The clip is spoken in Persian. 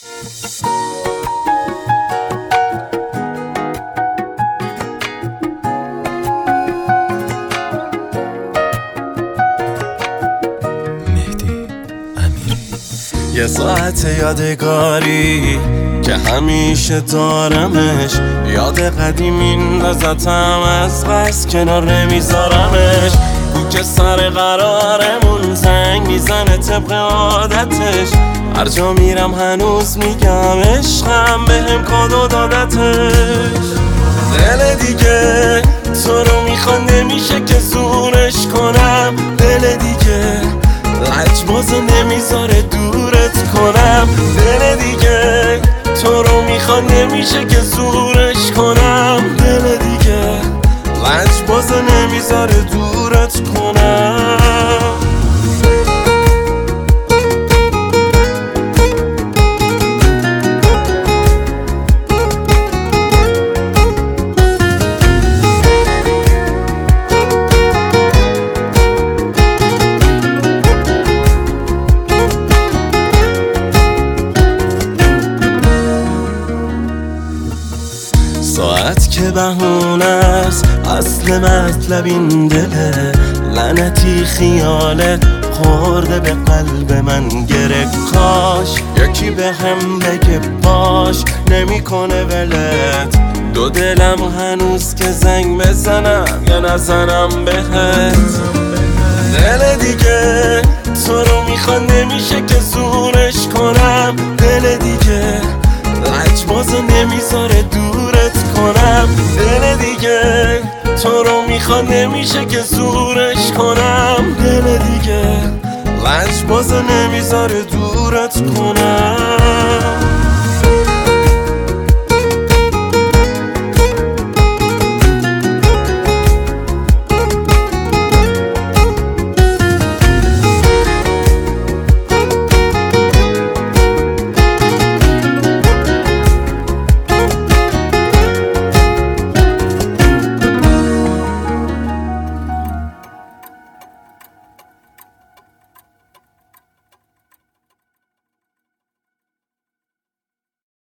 یه ساعت یادگاری که همیشه دارمش، یاد قدیمین لذتم از بس کنار نمیذارمش. او که سر قرارمون زنگ میزنه طبق عادتش، هر جا میرم هنوز میگم عشقم بهم کادو دادتش. دل دیگه تو رو میخواد نمیشه که زورش کنم، دل دیگه لجباز نمیذاره دورت کنم، دل دیگه تو رو میخواد نمیشه که زورش کنم، دل دیگه لجباز نمیذاره دورت کنم. ساعت که بهونه است اصل مطلب این دله، لعنتی خیالت خورده به قلب من گره. کاش یکی به هم بگه باش نمیکنه ولت، دو دلم هنوز که زنگ بزنم یا نزنم بهت. دل دیگه تو رو میخواد نمیشه که زورش کنم، دل دیگه لجباز نمیذاره دورت کنم، دل دیگه تو رو میخواد نمیشه که زورش کنم، دل دیگه لجباز نمیذاره دورت کنم.